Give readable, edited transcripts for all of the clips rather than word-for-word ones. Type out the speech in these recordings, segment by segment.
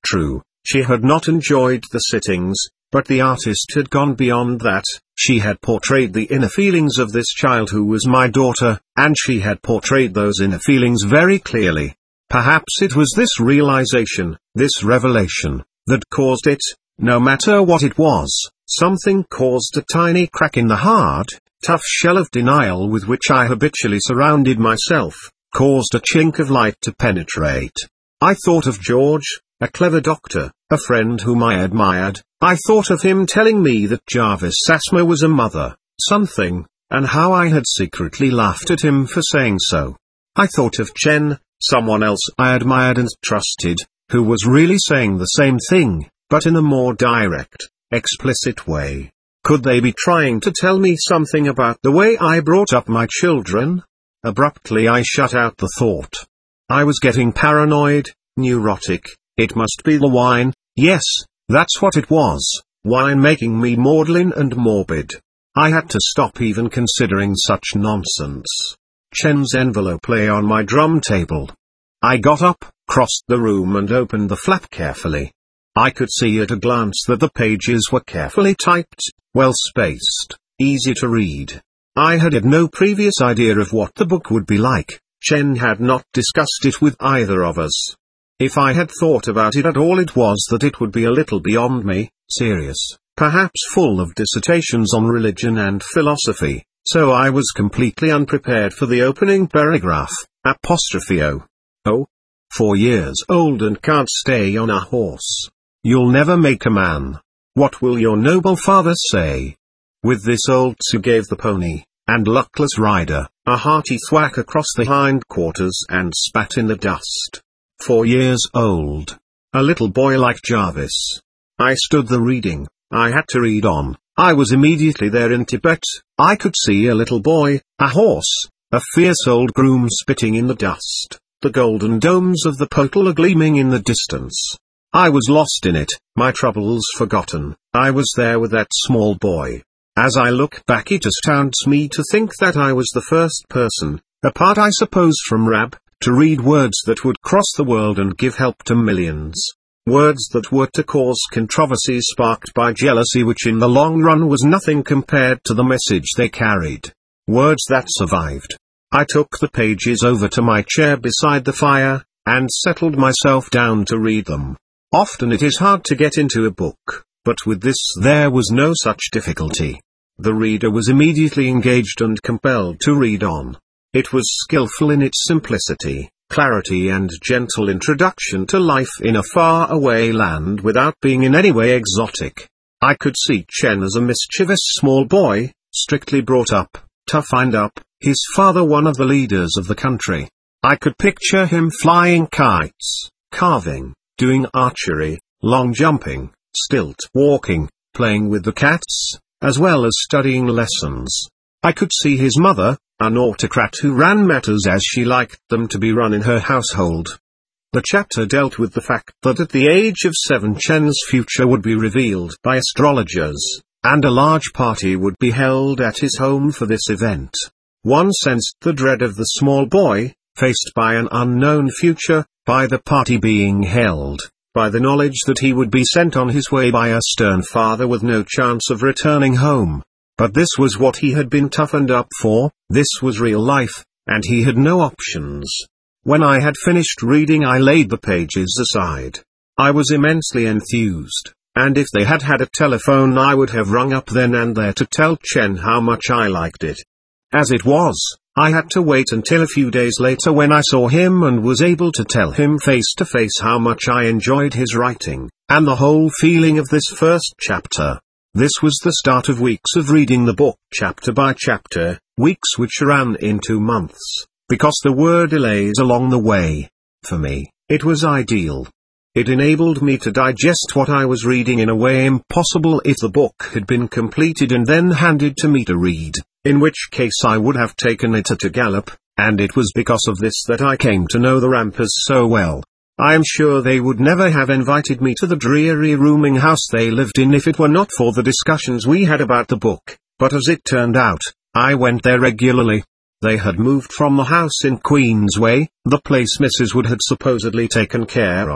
true, she had not enjoyed the sittings, but the artist had gone beyond that. She had portrayed the inner feelings of this child who was my daughter, and she had portrayed those inner feelings very clearly. Perhaps it was this realization, this revelation, that caused it. No matter what it was, something caused a tiny crack in the hard, tough shell of denial with which I habitually surrounded myself, caused a chink of light to penetrate. I thought of George, a clever doctor, a friend whom I admired. I thought of him telling me that Jarvis Sasma was a mother, something, and how I had secretly laughed at him for saying so. I thought of Chen, someone else I admired and trusted, who was really saying the same thing, but in a more direct, explicit way. Could they be trying to tell me something about the way I brought up my children? Abruptly I shut out the thought. I was getting paranoid, neurotic. It must be the wine. Yes, that's what it was, wine making me maudlin and morbid. I had to stop even considering such nonsense. Chen's envelope lay on my drum table. I got up, crossed the room and opened the flap carefully. I could see at a glance that the pages were carefully typed, well spaced, easy to read. I had no previous idea of what the book would be like. Chen had not discussed it with either of us. If I had thought about it at all, it was that it would be a little beyond me, serious, perhaps full of dissertations on religion and philosophy, so I was completely unprepared for the opening paragraph, apostrophe O. Oh? 4 years old and can't stay on a horse. You'll never make a man. What will your noble father say? With this old Tsu gave the pony, and luckless rider, a hearty thwack across the hindquarters and spat in the dust. 4 years old. A little boy like Jarvis. I stood the reading. I had to read on. I was immediately there in Tibet. I could see a little boy, a horse, a fierce old groom spitting in the dust, the golden domes of the Potala gleaming in the distance. I was lost in it, my troubles forgotten. I was there with that small boy. As I look back, it astounds me to think that I was the first person, apart I suppose from Rab, to read words that would cross the world and give help to millions. Words that were to cause controversy sparked by jealousy, which in the long run was nothing compared to the message they carried. Words that survived. I took the pages over to my chair beside the fire, and settled myself down to read them. Often it is hard to get into a book, but with this there was no such difficulty. The reader was immediately engaged and compelled to read on. It was skillful in its simplicity, clarity and gentle introduction to life in a far-away land without being in any way exotic. I could see Chen as a mischievous small boy, strictly brought up, toughened up, his father one of the leaders of the country. I could picture him flying kites, carving, doing archery, long jumping, stilt walking, playing with the cats, as well as studying lessons. I could see his mother, an autocrat who ran matters as she liked them to be run in her household. The chapter dealt with the fact that at the age of 7 Chen's future would be revealed by astrologers, and a large party would be held at his home for this event. One sensed the dread of the small boy, faced by an unknown future, by the party being held, by the knowledge that he would be sent on his way by a stern father with no chance of returning home. But this was what he had been toughened up for, this was real life, and he had no options. When I had finished reading, I laid the pages aside. I was immensely enthused, and if they had had a telephone I would have rung up then and there to tell Chen how much I liked it. As it was, I had to wait until a few days later when I saw him and was able to tell him face to face how much I enjoyed his writing, and the whole feeling of this first chapter. This was the start of weeks of reading the book chapter by chapter, weeks which ran into months, because there were delays along the way. For me, it was ideal. It enabled me to digest what I was reading in a way impossible if the book had been completed and then handed to me to read, in which case I would have taken it at a gallop, and it was because of this that I came to know the Rampers so well. I am sure they would never have invited me to the dreary rooming house they lived in if it were not for the discussions we had about the book, but as it turned out, I went there regularly. They had moved from the house in Queensway, the place Mrs. Wood had supposedly taken care of,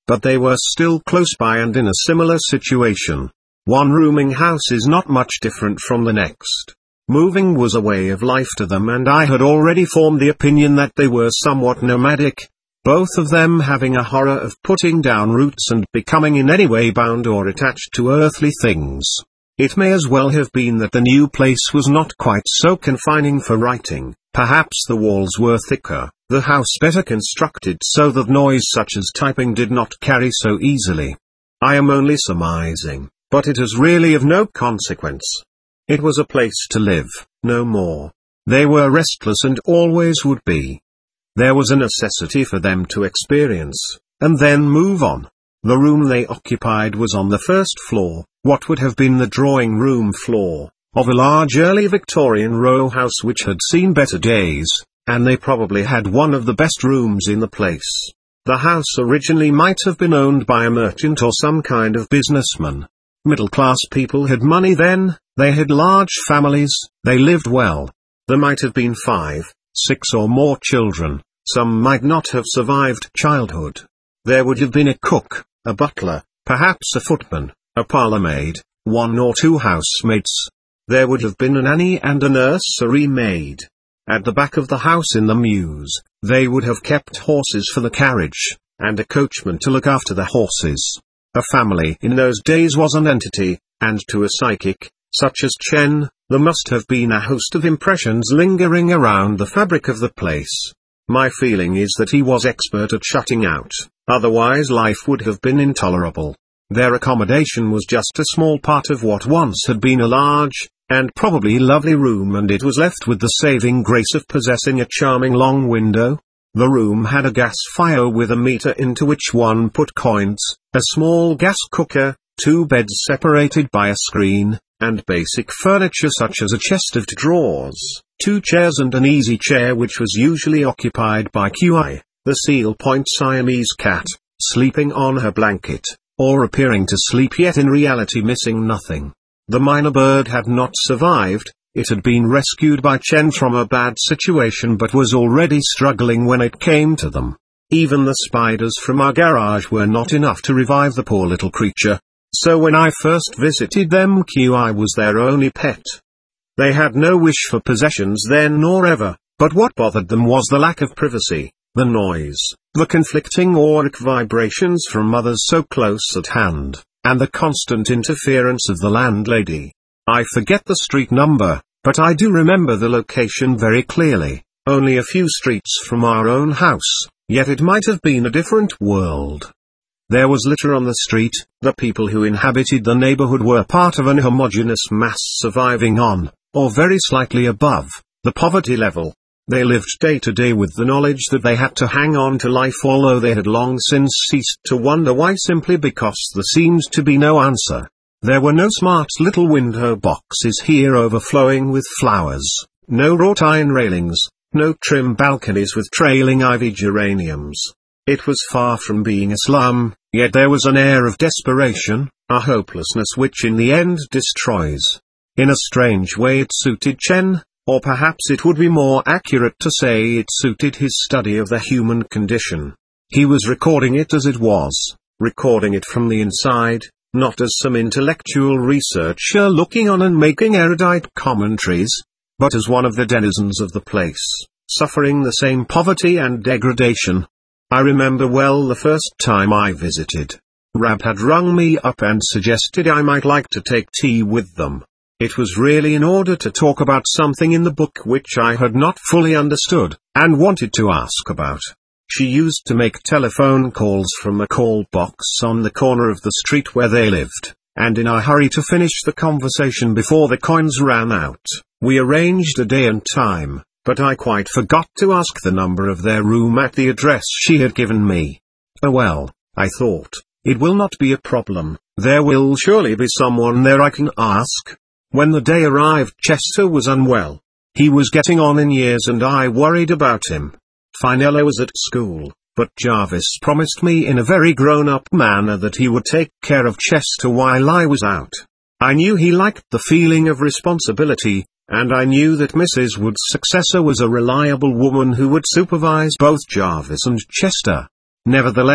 but they were still close by and in a similar situation. One rooming house is not much different from the next. Moving was a way of life to them, and I had already formed the opinion that they were somewhat nomadic, both of them having a horror of putting down roots and becoming in any way bound or attached to earthly things. It may as well have been that the new place was not quite so confining for writing. Perhaps the walls were thicker, the house better constructed so that noise such as typing did not carry so easily. I am only surmising, but it is really of no consequence. It was a place to live, no more. They were restless and always would be. There was a necessity for them to experience, and then move on. The room they occupied was on the first floor, what would have been the drawing room floor, of a large early Victorian row house which had seen better days, and they probably had one of the best rooms in the place. The house originally might have been owned by a merchant or some kind of businessman. Middle-class people had money then, they had large families, they lived well. There might have been 5, 6 or more children, some might not have survived childhood. There would have been a cook, a butler, perhaps a footman, a parlour-maid, 1 or 2 housemates. There would have been a nanny and a nursery maid. At the back of the house in the mews, they would have kept horses for the carriage, and a coachman to look after the horses. A family in those days was an entity, and to a psychic, such as Chen, there must have been a host of impressions lingering around the fabric of the place. My feeling is that he was expert at shutting out, otherwise life would have been intolerable. Their accommodation was just a small part of what once had been a large, and probably lovely room, and it was left with the saving grace of possessing a charming long window. The room had a gas fire with a meter into which one put coins, a small gas cooker, 2 beds separated by a screen, and basic furniture such as a chest of drawers, 2 chairs and an easy chair which was usually occupied by QI, the seal-point Siamese cat, sleeping on her blanket, or appearing to sleep yet in reality missing nothing. The minor bird had not survived. It had been rescued by Chen from a bad situation but was already struggling when it came to them. Even the spiders from our garage were not enough to revive the poor little creature. So when I first visited them, QI was their only pet. They had no wish for possessions then nor ever, but what bothered them was the lack of privacy, the noise, the conflicting auric vibrations from others so close at hand, and the constant interference of the landlady. I forget the street number, but I do remember the location very clearly, only a few streets from our own house, yet it might have been a different world. There was litter on the street, the people who inhabited the neighborhood were part of an homogeneous mass surviving on, or very slightly above, the poverty level. They lived day to day with the knowledge that they had to hang on to life, although they had long since ceased to wonder why, simply because there seemed to be no answer. There were no smart little window boxes here overflowing with flowers, no wrought iron railings, no trim balconies with trailing ivy geraniums. It was far from being a slum, yet there was an air of desperation, a hopelessness which in the end destroys. In a strange way it suited Chen, or perhaps it would be more accurate to say it suited his study of the human condition. He was recording it as it was, recording it from the inside, not as some intellectual researcher looking on and making erudite commentaries, but as one of the denizens of the place, suffering the same poverty and degradation. I remember well the first time I visited. Rab had rung me up and suggested I might like to take tea with them. It was really in order to talk about something in the book which I had not fully understood, and wanted to ask about. She used to make telephone calls from a call box on the corner of the street where they lived, and in a hurry to finish the conversation before the coins ran out, we arranged a day and time, but I quite forgot to ask the number of their room at the address she had given me. Oh well, I thought, it will not be a problem, there will surely be someone there I can ask. When the day arrived, Chester was unwell. He was getting on in years and I worried about him. Finella was at school, but Jarvis promised me in a very grown-up manner that he would take care of Chester while I was out. I knew he liked the feeling of responsibility, and I knew that Mrs. Wood's successor was a reliable woman who would supervise both Jarvis and Chester. Nevertheless,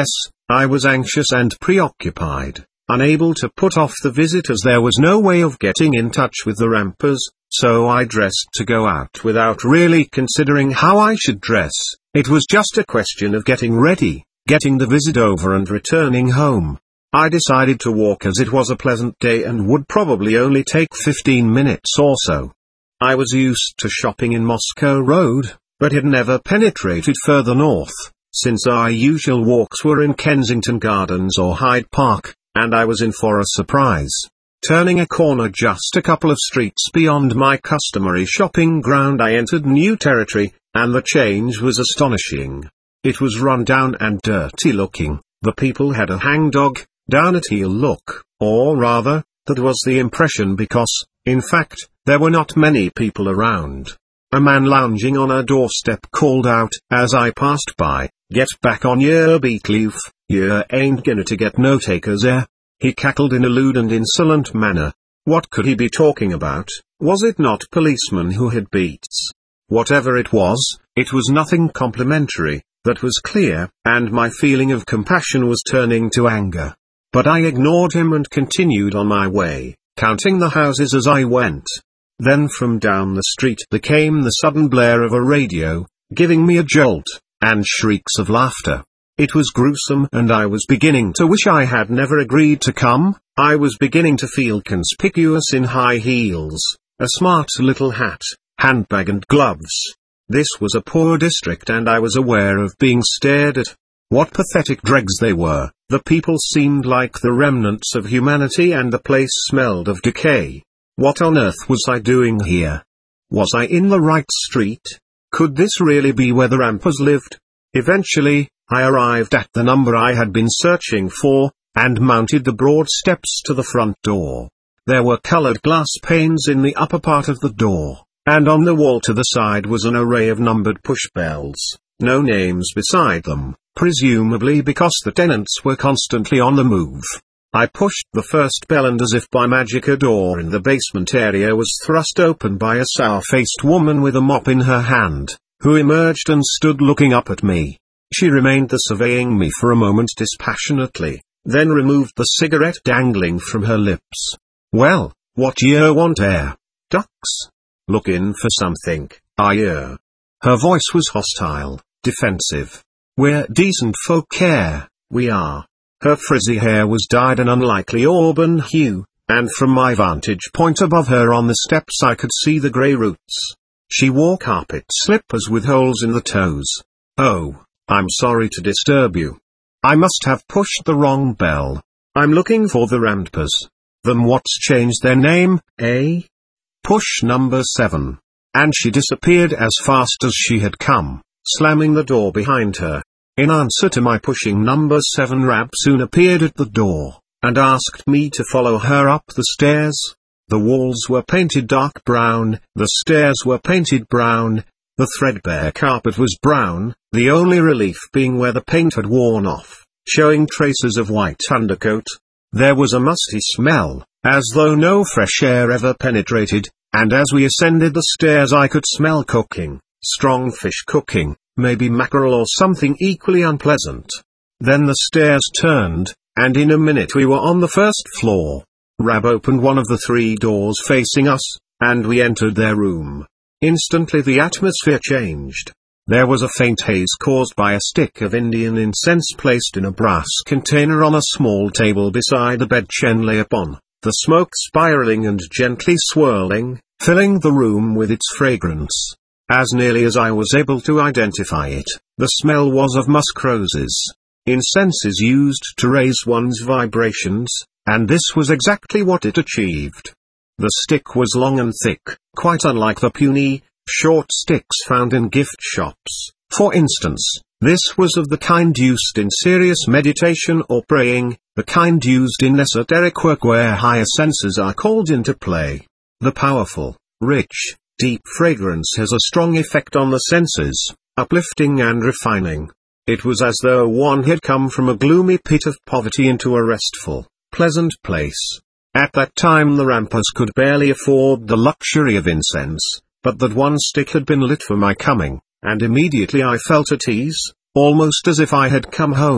I was anxious and preoccupied, unable to put off the visit as there was no way of getting in touch with the Rampas, so I dressed to go out without really considering how I should dress. It was just a question of getting ready, getting the visit over and returning home. I decided to walk as it was a pleasant day and would probably only take 15 minutes or so. I was used to shopping in Moscow Road, but had never penetrated further north, since our usual walks were in Kensington Gardens or Hyde Park, and I was in for a surprise. Turning a corner just a couple of streets beyond my customary shopping ground, I entered new territory, and the change was astonishing. It was run down and dirty looking. The people had a hangdog, down-at-heel look, or rather, that was the impression because, in fact, there were not many people around. A man lounging on a doorstep called out, as I passed by, "Get back on yer beat leaf, yer ain't gonna to get no takers 'ere." He cackled in a lewd and insolent manner. What could he be talking about? Was it not policemen who had beats? Whatever it was nothing complimentary, that was clear, and my feeling of compassion was turning to anger. But I ignored him and continued on my way, counting the houses as I went. Then from down the street there came the sudden blare of a radio, giving me a jolt, and shrieks of laughter. It was gruesome, and I was beginning to wish I had never agreed to come. I was beginning to feel conspicuous in high heels, a smart little hat, handbag and gloves. This was a poor district and I was aware of being stared at. What pathetic dregs they were. The people seemed like the remnants of humanity and the place smelled of decay. What on earth was I doing here? Was I in the right street? Could this really be where the Rampas lived? Eventually, I arrived at the number I had been searching for, and mounted the broad steps to the front door. There were colored glass panes in the upper part of the door, and on the wall to the side was an array of numbered push bells, no names beside them, presumably because the tenants were constantly on the move. I pushed the first bell and as if by magic a door in the basement area was thrust open by a sour-faced woman with a mop in her hand, who emerged and stood looking up at me. She remained there surveying me for a moment dispassionately, then removed the cigarette dangling from her lips. "Well, what yer want 'ere? Ducks? Lookin' for something, are yer?" Her voice was hostile, defensive. "We're decent folk 'ere, we are." Her frizzy hair was dyed an unlikely auburn hue, and from my vantage point above her on the steps I could see the grey roots. She wore carpet slippers with holes in the toes. "Oh, I'm sorry to disturb you. I must have pushed the wrong bell. I'm looking for the Rampas. Them what's changed their name, eh? Push number 7. And she disappeared as fast as she had come, slamming the door behind her. In answer to my pushing, number 7 Ramp soon appeared at the door, and asked me to follow her up the stairs. The walls were painted dark brown, the stairs were painted brown, the threadbare carpet was brown, the only relief being where the paint had worn off, showing traces of white undercoat. There was a musty smell, as though no fresh air ever penetrated, and as we ascended the stairs I could smell cooking, strong fish cooking, maybe mackerel or something equally unpleasant. Then the stairs turned, and in a minute we were on the first floor. Rab opened one of the 3 doors facing us, and we entered their room. Instantly the atmosphere changed. There was a faint haze caused by a stick of Indian incense placed in a brass container on a small table beside the bed Chen lay upon, the smoke spiraling and gently swirling, filling the room with its fragrance. As nearly as I was able to identify it, the smell was of musk roses. Incense is used to raise one's vibrations, and this was exactly what it achieved. The stick was long and thick, quite unlike the puny, short sticks found in gift shops. For instance, this was of the kind used in serious meditation or praying, the kind used in esoteric work where higher senses are called into play. The powerful, rich, deep fragrance has a strong effect on the senses, uplifting and refining. It was as though one had come from a gloomy pit of poverty into a restful, pleasant place. At that time the Rampas could barely afford the luxury of incense, but that one stick had been lit for my coming, and immediately I felt at ease, almost as if I had come home,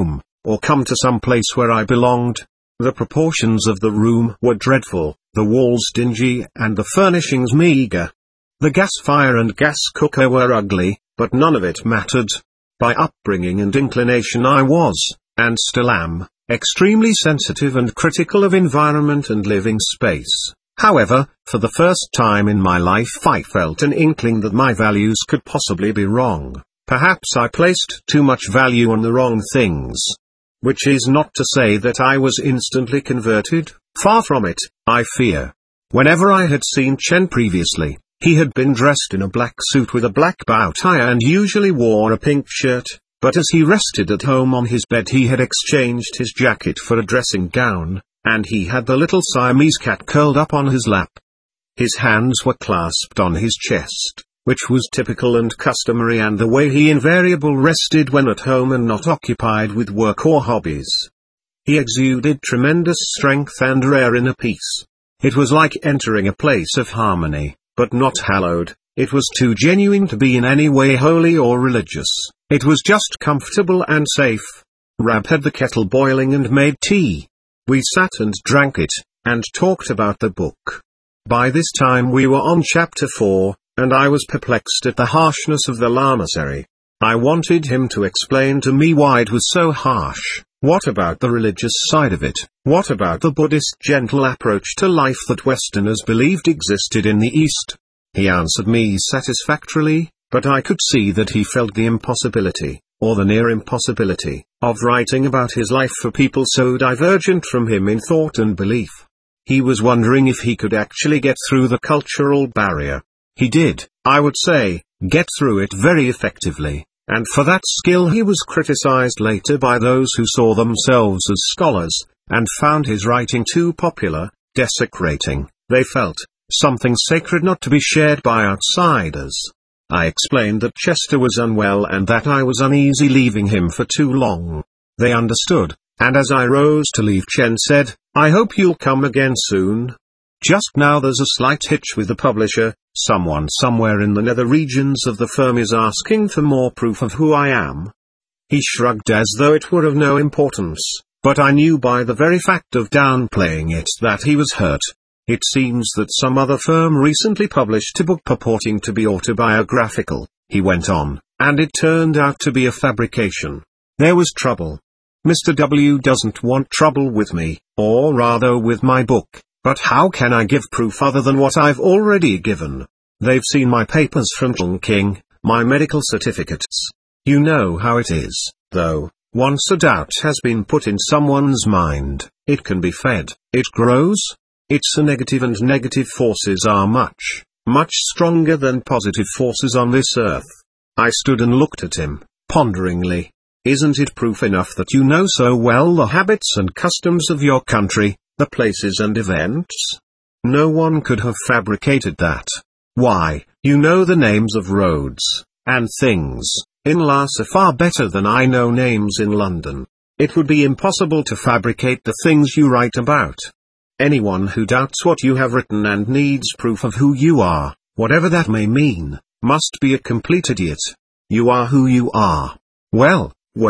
or come to some place where I belonged. The proportions of the room were dreadful, the walls dingy and the furnishings meager. The gas fire and gas cooker were ugly, but none of it mattered. By upbringing and inclination I was, and still am, extremely sensitive and critical of environment and living space. However, for the first time in my life I felt an inkling that my values could possibly be wrong. Perhaps I placed too much value on the wrong things. Which is not to say that I was instantly converted, far from it, I fear. Whenever I had seen Chen previously, he had been dressed in a black suit with a black bow tie and usually wore a pink shirt, but as he rested at home on his bed he had exchanged his jacket for a dressing gown, and he had the little Siamese cat curled up on his lap. His hands were clasped on his chest, which was typical and customary and the way he invariably rested when at home and not occupied with work or hobbies. He exuded tremendous strength and rare inner peace. It was like entering a place of harmony, but not hallowed. It was too genuine to be in any way holy or religious. It was just comfortable and safe. Rab had the kettle boiling and made tea. We sat and drank it, and talked about the book. By this time we were on chapter 4, and I was perplexed at the harshness of the lamasery. I wanted him to explain to me why it was so harsh. What about the religious side of it? What about the Buddhist gentle approach to life that Westerners believed existed in the East? He answered me satisfactorily, but I could see that he felt the impossibility, or the near impossibility, of writing about his life for people so divergent from him in thought and belief. He was wondering if he could actually get through the cultural barrier. He did, I would say, get through it very effectively, and for that skill he was criticized later by those who saw themselves as scholars, and found his writing too popular, desecrating, they felt, something sacred not to be shared by outsiders. I explained that Chester was unwell and that I was uneasy leaving him for too long. They understood, and as I rose to leave Chen said, I hope you'll come again soon. Just now there's a slight hitch with the publisher. Someone somewhere in the nether regions of the firm is asking for more proof of who I am. He shrugged as though it were of no importance, but I knew by the very fact of downplaying it that he was hurt. It seems that some other firm recently published a book purporting to be autobiographical, he went on, and it turned out to be a fabrication. There was trouble. Mr. W doesn't want trouble with me, or rather with my book. But how can I give proof other than what I've already given? They've seen my papers from Chongqing, my medical certificates. You know how it is, though, once a doubt has been put in someone's mind, it can be fed, it grows. It's a negative, and negative forces are much, much stronger than positive forces on this earth. I stood and looked at him, ponderingly. Isn't it proof enough that you know so well the habits and customs of your country? The places and events? No one could have fabricated that. Why, you know the names of roads, and things, in Lhasa far better than I know names in London. It would be impossible to fabricate the things you write about. Anyone who doubts what you have written and needs proof of who you are, whatever that may mean, must be a complete idiot. You are who you are. Well,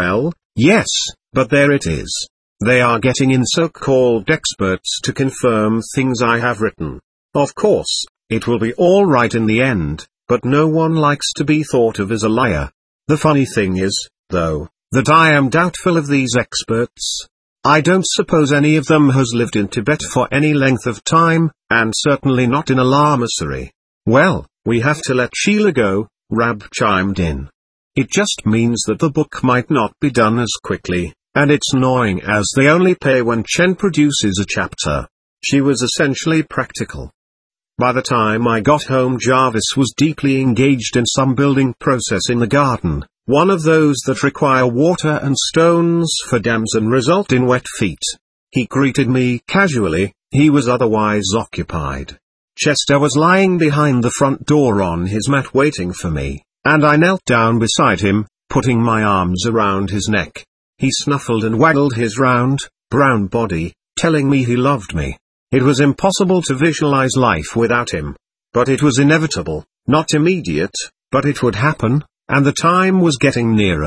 yes, but there it is. They are getting in so-called experts to confirm things I have written. Of course, it will be all right in the end, but no one likes to be thought of as a liar. The funny thing is, though, that I am doubtful of these experts. I don't suppose any of them has lived in Tibet for any length of time, and certainly not in a lamasery. Well, we have to let Sheila go, Rab chimed in. It just means that the book might not be done as quickly. And it's annoying as they only pay when Chen produces a chapter. She was essentially practical. By the time I got home Jarvis was deeply engaged in some building process in the garden, one of those that require water and stones for dams and result in wet feet. He greeted me casually, he was otherwise occupied. Chester was lying behind the front door on his mat waiting for me, and I knelt down beside him, putting my arms around his neck. He snuffled and waggled his round, brown body, telling me he loved me. It was impossible to visualize life without him. But it was inevitable, not immediate, but it would happen, and the time was getting nearer.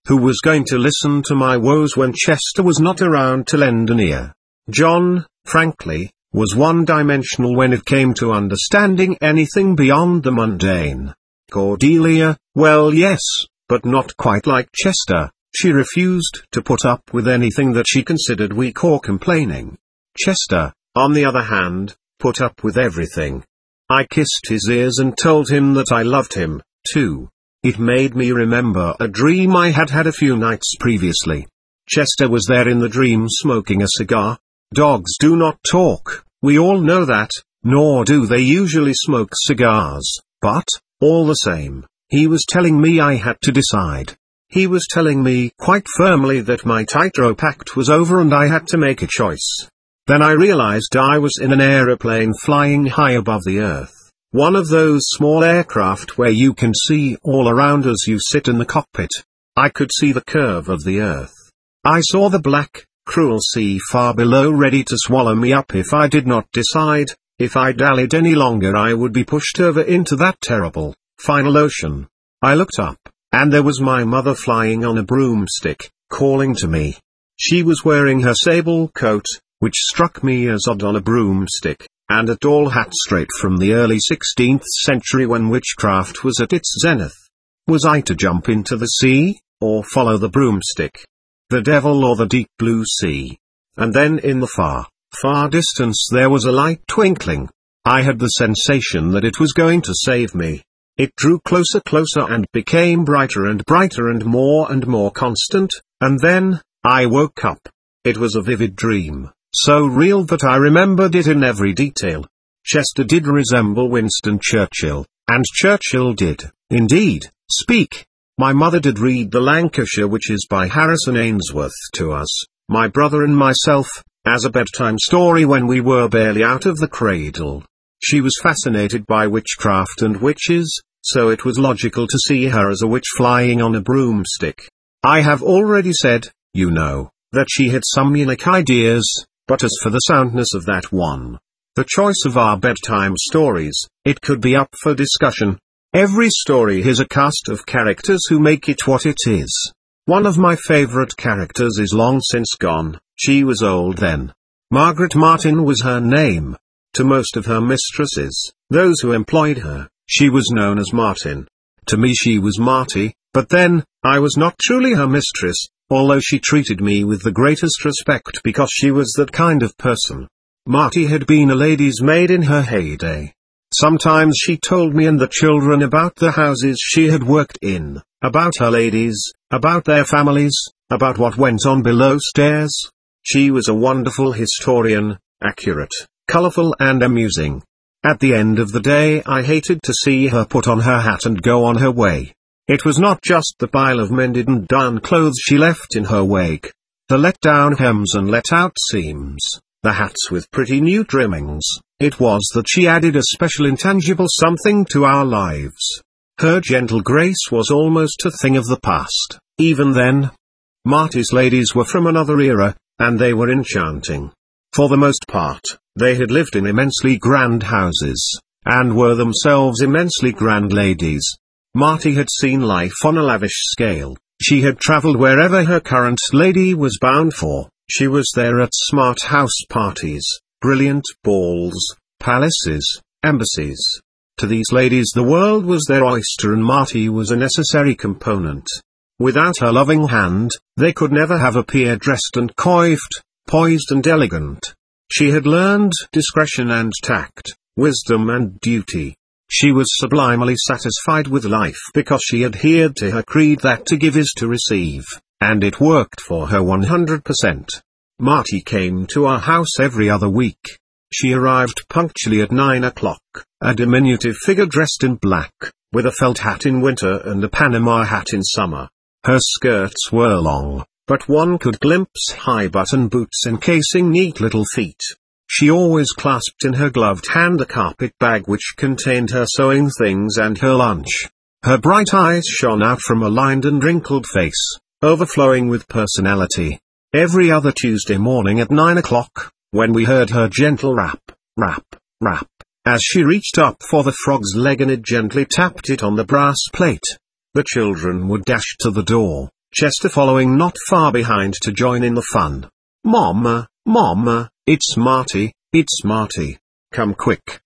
Who was going to listen to my woes when Chester was not around to lend an ear? John, frankly, was one-dimensional when it came to understanding anything beyond the mundane. Cordelia, well yes, but not quite like Chester. She refused to put up with anything that she considered weak or complaining. Chester, on the other hand, put up with everything. I kissed his ears and told him that I loved him, too. It made me remember a dream I had had a few nights previously. Chester was there in the dream smoking a cigar. Dogs do not talk, we all know that, nor do they usually smoke cigars, but, all the same, he was telling me I had to decide. He was telling me quite firmly that my tightrope act was over and I had to make a choice. Then I realized I was in an aeroplane flying high above the earth, one of those small aircraft where you can see all around as you sit in the cockpit. I could see the curve of the earth. I saw the black, cruel sea far below ready to swallow me up if I did not decide. If I dallied any longer I would be pushed over into that terrible, final ocean. I looked up, and there was my mother flying on a broomstick, calling to me. She was wearing her sable coat, which struck me as odd on a broomstick, and a tall hat straight from the early 16th century when witchcraft was at its zenith. Was I to jump into the sea, or follow the broomstick? The devil or the deep blue sea? And then in the far, far distance there was a light twinkling. I had the sensation that it was going to save me. It drew closer and became brighter and more constant, and then, I woke up. It was a vivid dream, so real that I remembered it in every detail. Chester did resemble Winston Churchill, and Churchill did, indeed, speak. My mother did read The Lancashire Witches by Harrison Ainsworth to us, my brother and myself, as a bedtime story when we were barely out of the cradle. She was fascinated by witchcraft and witches, so it was logical to see her as a witch flying on a broomstick. I have already said, you know, that she had some unique ideas, but as for the soundness of that one, the choice of our bedtime stories, it could be up for discussion. Every story has a cast of characters who make it what it is. One of my favorite characters is long since gone. She was old then. Margaret Martin was her name. To most of her mistresses, those who employed her, she was known as Martin. To me she was Marty, but then, I was not truly her mistress, although she treated me with the greatest respect because she was that kind of person. Marty had been a lady's maid in her heyday. Sometimes she told me and the children about the houses she had worked in, about her ladies, about their families, about what went on below stairs. She was a wonderful historian, accurate, colorful and amusing. At the end of the day I hated to see her put on her hat and go on her way. It was not just the pile of mended and darned clothes she left in her wake, the let-down hems and let-out seams, the hats with pretty new trimmings. It was that she added a special intangible something to our lives. Her gentle grace was almost a thing of the past, even then. Marty's ladies were from another era, and they were enchanting. For the most part, they had lived in immensely grand houses, and were themselves immensely grand ladies. Marty had seen life on a lavish scale. She had traveled wherever her current lady was bound for. She was there at smart house parties, brilliant balls, palaces, embassies. To these ladies the world was their oyster and Marty was a necessary component. Without her loving hand, they could never have appeared dressed and coiffed, poised and elegant. She had learned discretion and tact, wisdom and duty. She was sublimely satisfied with life because she adhered to her creed that to give is to receive, and it worked for her 100%. Marty came to our house every other week. She arrived punctually at 9 o'clock, a diminutive figure dressed in black, with a felt hat in winter and a Panama hat in summer. Her skirts were long, but one could glimpse high-button boots encasing neat little feet. She always clasped in her gloved hand a carpet bag which contained her sewing things and her lunch. Her bright eyes shone out from a lined and wrinkled face, overflowing with personality. Every other Tuesday morning at 9 o'clock, when we heard her gentle rap, rap, rap, as she reached up for the frog's leg and it gently tapped it on the brass plate, the children would dash to the door, Chester following not far behind to join in the fun. "Mama, Mama, it's Marty, it's Marty. Come quick,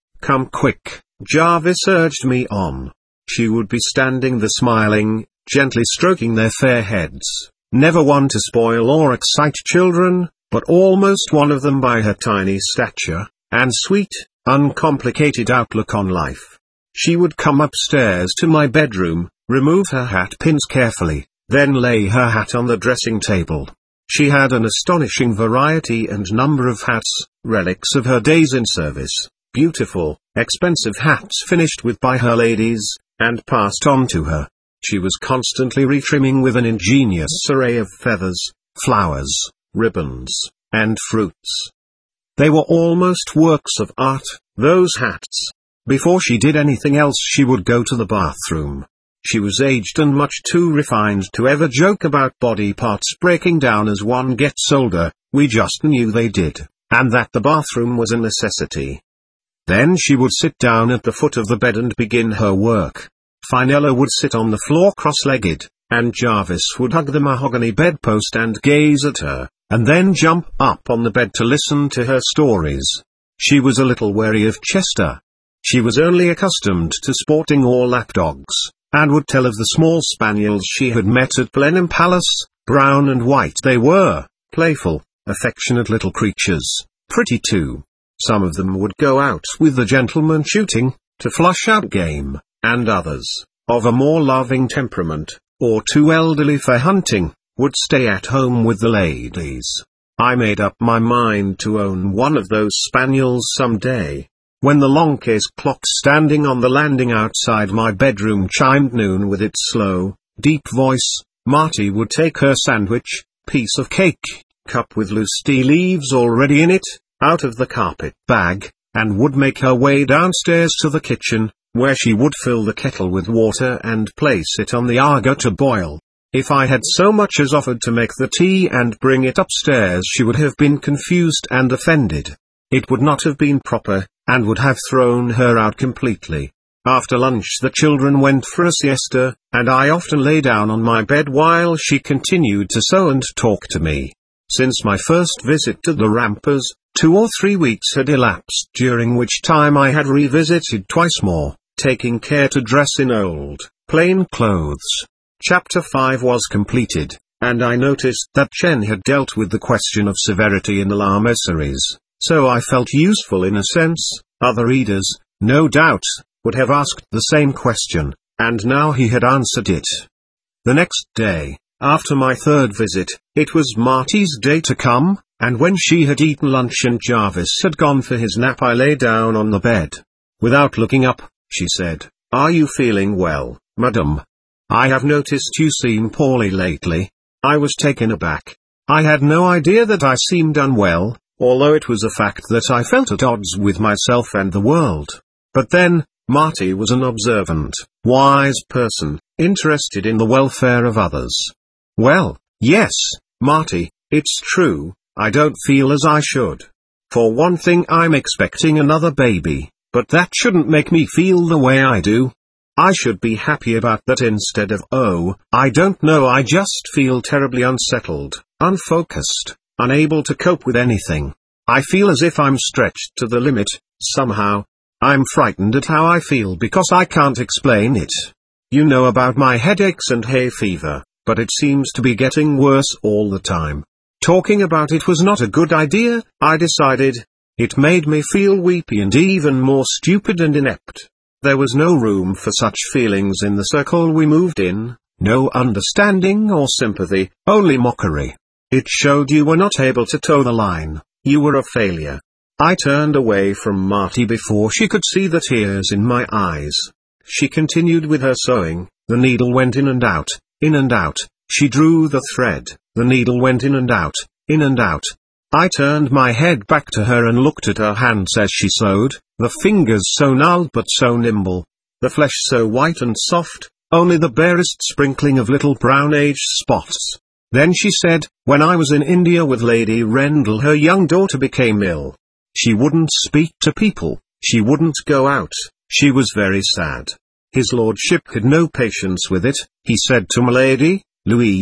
Jarvis urged me on. She would be standing there smiling, gently stroking their fair heads, never one to spoil or excite children, but almost one of them by her tiny stature, and sweet, uncomplicated outlook on life. She would come upstairs to my bedroom, remove her hat pins carefully, then lay her hat on the dressing table. She had an astonishing variety and number of hats, relics of her days in service, beautiful, expensive hats finished with by her ladies, and passed on to her. She was constantly retrimming with an ingenious array of feathers, flowers, ribbons, and fruits. They were almost works of art, those hats. Before she did anything else she would go to the bathroom. She was aged and much too refined to ever joke about body parts breaking down as one gets older. We just knew they did, and that the bathroom was a necessity. Then she would sit down at the foot of the bed and begin her work. Finella would sit on the floor cross-legged, and Jarvis would hug the mahogany bedpost and gaze at her, and then jump up on the bed to listen to her stories. She was a little wary of Chester. She was only accustomed to sporting or lapdogs, and would tell of the small spaniels she had met at Blenheim Palace. Brown and white they were, playful, affectionate little creatures, pretty too. Some of them would go out with the gentleman shooting, to flush out game, and others, of a more loving temperament, or too elderly for hunting, would stay at home with the ladies. I made up my mind to own one of those spaniels some day. When the long case clock standing on the landing outside my bedroom chimed noon with its slow, deep voice, Marty would take her sandwich, piece of cake, cup with loose tea leaves already in it, out of the carpet bag, and would make her way downstairs to the kitchen, where she would fill the kettle with water and place it on the Aga to boil. If I had so much as offered to make the tea and bring it upstairs she would have been confused and offended. It would not have been proper, and would have thrown her out completely. After lunch the children went for a siesta, and I often lay down on my bed while she continued to sew and talk to me. Since my first visit to the Rampers, 2 or 3 weeks had elapsed, during which time I had revisited twice more, taking care to dress in old, plain clothes. Chapter 5 was completed, and I noticed that Chen had dealt with the question of severity in the Lamaseries, so I felt useful in a sense. Other readers, no doubt, would have asked the same question, and now he had answered it. The next day, after my third visit, it was Marty's day to come, and when she had eaten lunch and Jarvis had gone for his nap I lay down on the bed. Without looking up, she said, "Are you feeling well, madam? I have noticed you seem poorly lately." I was taken aback. I had no idea that I seemed unwell, although it was a fact that I felt at odds with myself and the world. But then, Marty was an observant, wise person, interested in the welfare of others. "Well, yes, Marty, it's true, I don't feel as I should. For one thing I'm expecting another baby, but that shouldn't make me feel the way I do. I should be happy about that instead of, oh, I don't know, I just feel terribly unsettled, unfocused, unable to cope with anything. I feel as if I'm stretched to the limit, somehow. I'm frightened at how I feel because I can't explain it. You know about my headaches and hay fever, but it seems to be getting worse all the time. Talking about it was not a good idea, I decided. It made me feel weepy and even more stupid and inept. There was no room for such feelings in the circle we moved in, no understanding or sympathy, only mockery. It showed you were not able to toe the line, you were a failure." I turned away from Marty before she could see the tears in my eyes. She continued with her sewing, the needle went in and out, in and out. She drew the thread, the needle went in and out, in and out. I turned my head back to her and looked at her hands as she sewed, the fingers so gnarled but so nimble, the flesh so white and soft, only the barest sprinkling of little brown age spots. Then she said, "When I was in India with Lady Rendell her young daughter became ill. She wouldn't speak to people, she wouldn't go out, she was very sad. His lordship had no patience with it, he said to my lady, Louise,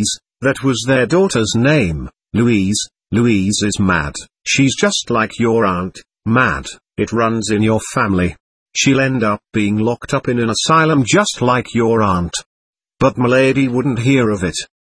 That was their daughter's name, Louise. Louise is mad. She's just like your aunt, mad. It runs in your family. She'll end up being locked up in an asylum just like your aunt. But Milady wouldn't hear of it.